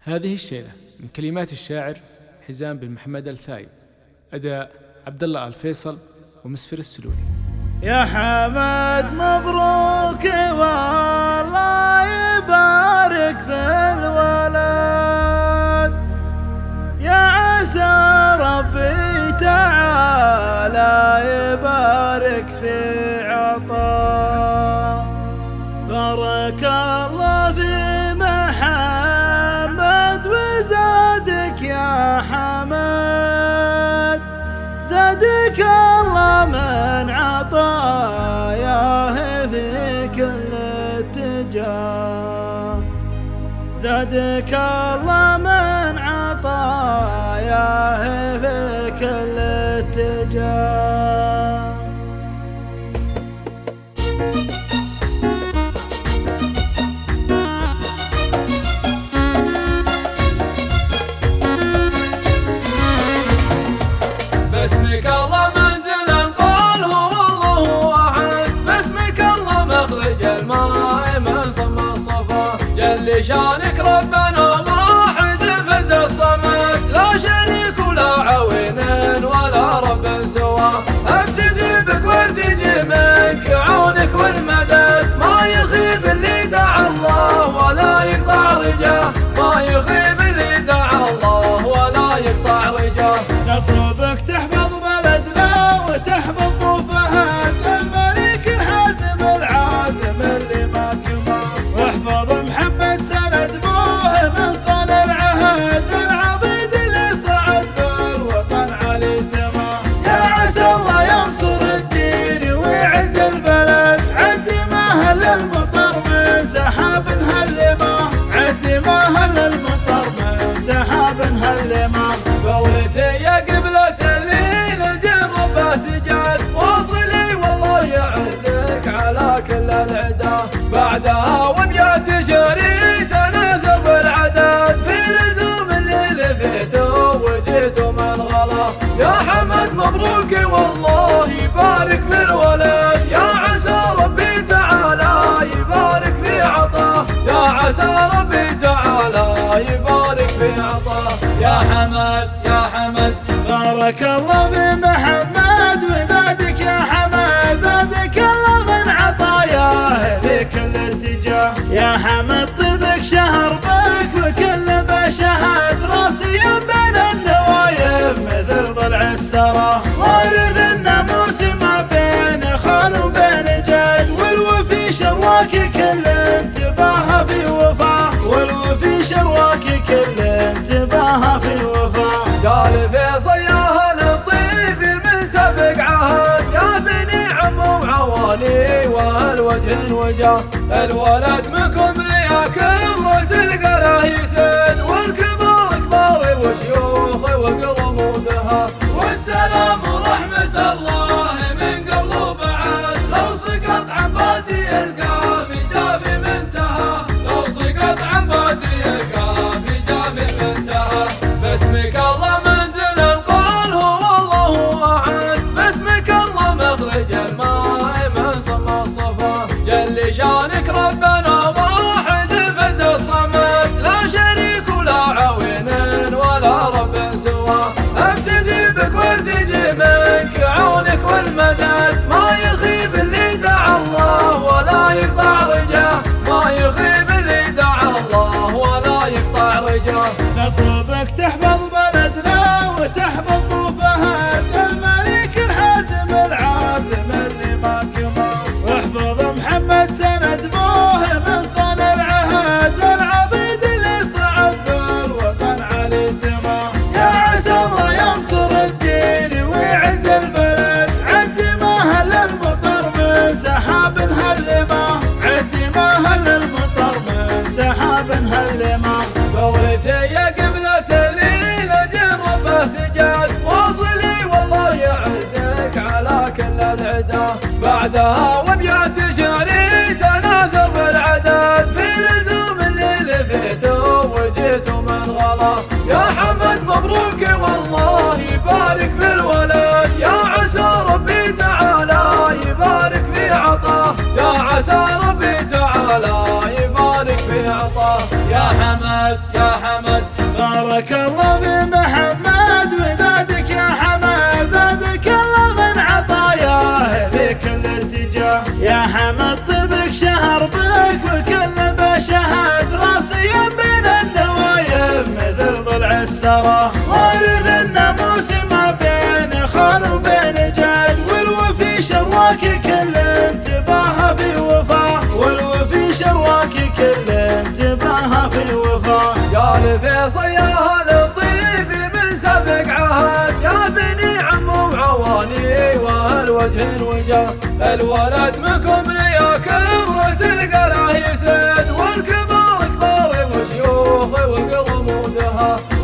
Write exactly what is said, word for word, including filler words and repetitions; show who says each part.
Speaker 1: هذه الشيلة من كلمات الشاعر حزام بن محمد الثايب، أداء عبد الله الفيصل ومسفر السلولي.
Speaker 2: يا حمد مبروك والله يبارك في الولد، يا عسى ربي تعالى يبارك في عطاء. بارك الله في محمد وزادك يا حمد، زادك الله من عطاياه في كل اتجاه، زادك الله من عطاياه في كل اتجاه.
Speaker 3: باسمك الله منزل القول هو الله احد، باسمك الله مخرج الماء من صم الصفا، جل شانك ربنا واحد فرد الصمد، لا شريك ولا عوين ولا رب سواه. ابتدي بك وتجي منك عونك والمدد، ما يخيب اللي دعا الله ولا يقطع رجاه، ما يخيب اللي دعا الله ولا يقطع رجاه.
Speaker 2: نطلبك تحفظ بلدنا وتحفظ ابو فهد، الملك الحازم العازم اللي ما كمان، واحفظ محمد سند ابوه من صون العهد، العضيد اللي صعد بالوطن علي سما. يا عسى الله ينصر الدين ويعز البلد، عد ما هل المطر من سحاب هالما، عد ما هل المطر من سحاب هالما.
Speaker 3: قولتي يا قبلة اللي للجرب سجاد، واصلي والله يعزك على كل العدا، بعدها وبيات شعري تناثر بالعدد، في لزوم اللي لفيته وجيته من غلا. يا حمد مبروك والله يبارك في الولد، يا عسى ربي تعالى يبارك في عطاه، يا عسى ربي تعالى يبارك في عطاه. يا حمد يا حمد
Speaker 2: بارك الله في محمد وزادك يا حمد، زادك الله من عطاياه في كل اتجاه. يا حمد طيبك شهر بك وكل بشهد، راسي بين النوايف مثل ضلع السرى، وارث الناموس ما بين خال وبين جد، والوفي شرواك كل انتباه في وفاه، والوفي شرواك كل انتباه في وفاه.
Speaker 3: قال فيصل يا هل الطيب من سابق عهد، يا بني عمو وعوالي وهالوجه وجاه، الولد منكم رياكم وتلقى له يسد، والكبار كباري وشيوخ وقرمودها، والسلام ورحمة الله من قبل وبعد، لو سقط عن بادي القافي جافي منتهى، لو سقط عن بادي القافي جافي منتهى. باسمك الله منزل القول هو الله احد، باسمك الله مخرج الماء من صم الصفا، جل شانك ربنا واحد فرد الصمد، لا شريك ولا عوين ولا رب سواه. ابتدي بك وتجي منك عونك والمدد، ما يخيب اللي دعا الله ولا يقطع رجاه، ما يخيب اللي دعا الله ولا يقطع رجاه.
Speaker 2: نطلبك تحفظ بلدنا وتحفظ ابو فهد، الملك الحازم العازم اللي ما كمان، واحفظ محمد سند ابوه من صون العهد، العضيد اللي صعد بالوطن علي سما. يا عسى الله ينصر الدين ويعز البلد، عد ما هل المطر من سحاب هالما، عد ما هل المطر من سحاب هالما.
Speaker 3: قولتي يا قبلة اللي لجرب سجاد، واصلي والله يعزك على كل العدا، بعدها وبيات شعري تناثر بالعدد، في لزوم اللي لفيته وجيته من غلا. يا حمد مبروك والله يبارك في الولد، يا عسى ربي تعالى يبارك في عطاه، يا عسى ربي تعالى يبارك في عطاه. يا حمد يا حمد
Speaker 2: بارك الله بمحمد وزادك يا حمد، زادك الله من عطاياه في كل اتجاه. يا حمد طيبك شهر بك وكل بشهد، راسيا من النوايب مثل ضلع السرى، وارث الناموس ما بين خال وبين جد، والوفي شرواك كل انتباه في وفاه، والوفي شرواك كل انتباه في وفاه.
Speaker 3: قال فيصل يا هل الطيب من سبق عهد، جابني عمو وعواني واهل وجه وجاه. الولد منكم ليا كبرة القلعه يسد، والكبار كباري وشيوخي وقرمودها.